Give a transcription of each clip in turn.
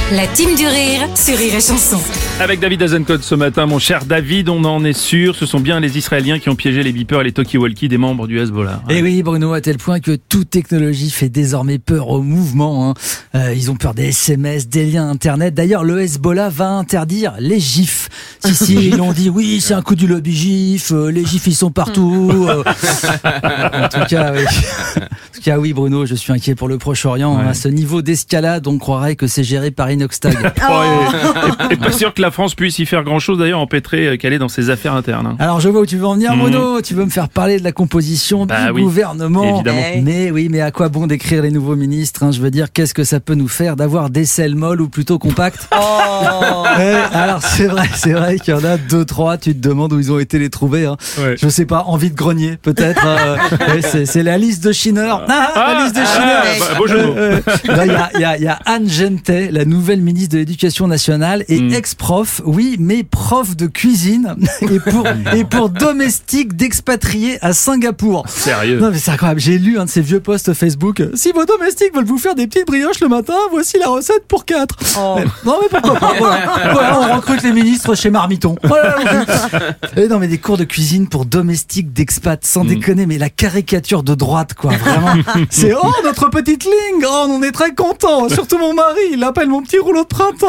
La team du rire sur Rire et Chanson. Avec David Azencott ce matin, mon cher David, on en est sûr, ce sont bien les Israéliens qui ont piégé les beepers et les talkie-walkie des membres du Hezbollah. Et oui, Bruno, à tel point que toute technologie fait désormais peur au mouvement. Ils ont peur des SMS, des liens Internet. D'ailleurs, le Hezbollah va interdire les gifs. Si, ils l'ont dit, oui, c'est un coup du lobby gif, les gifs, ils sont partout. En tout cas, oui, Bruno, je suis inquiet pour le Proche-Orient. Ouais. À ce niveau d'escalade, on croirait que c'est géré par Inoxtag. Et pas sûr que la France puisse y faire grand-chose, d'ailleurs, empêtrée qu'elle est dans ses affaires internes. Alors, je vois où tu veux en venir, Bruno. Tu veux me faire parler de la composition du gouvernement. Évidemment. Mais à quoi bon d'écrire les nouveaux ministres, Je veux dire, qu'est-ce que ça peut nous faire d'avoir des selles molles ou plutôt compactes? Alors, c'est vrai qu'il y en a 2-3, tu te demandes où ils ont été les trouver. Ouais. Je sais pas, envie de grogner, peut-être. C'est la liste de Schiner. La liste de Schiner. Beau jeu de mots. Il y a Anne Gentey, la nouvelle ministre de l'Éducation nationale et ex-prof, oui, mais prof de cuisine et pour domestique d'expatriés à Singapour. Sérieux? Non mais c'est incroyable, j'ai lu un de ces vieux posts Facebook. Si vos domestiques veulent vous faire des petites brioches le matin, voici la recette pour 4. Non mais pourquoi pas, voilà, on recrute les ministres chez Marmiton. Non mais des cours de cuisine pour domestiques d'expat, sans déconner, mais la caricature de droite quoi, vraiment. C'est notre petite ligne, on en est très content, surtout mon mari, il l'appelle mon petit rouleau de printemps.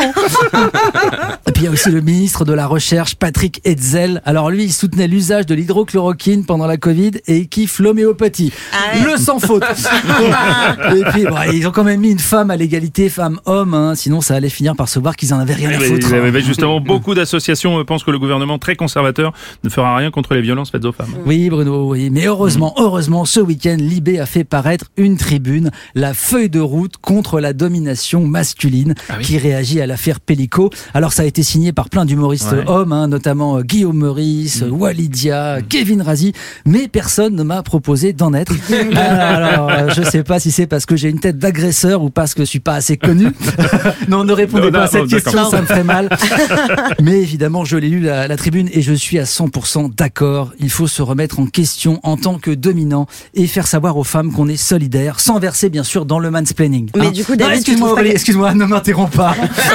Et puis il y a aussi le ministre de la Recherche, Patrick Hetzel. Alors lui, il soutenait l'usage de l'hydrochloroquine pendant la Covid et il kiffe l'homéopathie. Le sans faute. Et puis ils ont quand même mis une femme à l'égalité femme-homme, sinon ça allait finir par se voir qu'ils en avaient rien à foutre. Justement, beaucoup d'associations pensent que le gouvernement très conservateur ne fera rien contre les violences faites aux femmes. Oui, Bruno, oui. Mais heureusement, ce week-end, Libé a fait paraître une tribune, la feuille de route contre la domination masculine, qui réagit à l'affaire Pellico. Alors, ça a été signé par plein d'humoristes hommes, notamment Guillaume Meurice, Walidia, Kevin Razi, mais personne ne m'a proposé d'en être. Alors, je sais pas si c'est parce que j'ai une tête d'agresseur ou parce que je suis pas assez connu. Non, ne répondez pas à cette question, ça me ferait mal. Mais évidemment, je l'ai lu la tribune et je suis à 100% d'accord. Il faut se remettre en question en tant que dominant et faire savoir aux femmes qu'on est solidaire, sans verser bien sûr dans le mansplaining. Mais du coup, David, excuse-moi, Aurélie, excuse-moi, ne m'interromps pas.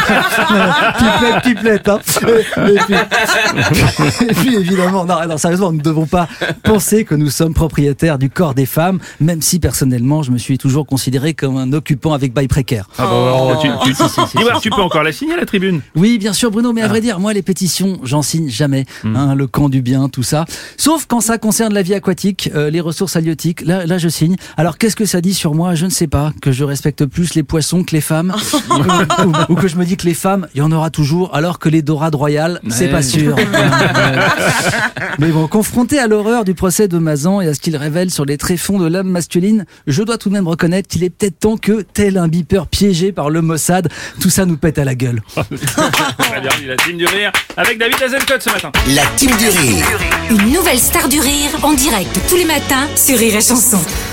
Pipelette. Et puis évidemment, non, sérieusement, nous ne devons pas penser que nous sommes propriétaires du corps des femmes, même si personnellement, je me suis toujours considéré comme un occupant avec bail précaire. Tu peux encore la signer, la tribune? Oui, bien sûr, Bruno, mais à vrai dire, moi, les pétitions, j'en signe jamais. Le camp du bien, tout ça. Sauf quand ça concerne la vie aquatique, les ressources halieutiques. Là, je signe. Alors, qu'est-ce que ça dit sur moi? Je ne sais pas. Que je respecte plus les poissons que les femmes. ou que je me dis que les femmes, il y en aura toujours, alors que les dorades royales, c'est pas sûr. Mais bon, confronté à l'horreur du procès de Mazan et à ce qu'il révèle sur les tréfonds de l'âme masculine, je dois tout de même reconnaître qu'il est peut-être temps que, tel un beeper piégé par le Mossad, tout ça nous pète à la gueule. Très bien, la team du rire avec David Azencott ce matin. La team du rire. Une nouvelle star du rire en direct tous les matins sur Rire et Chanson.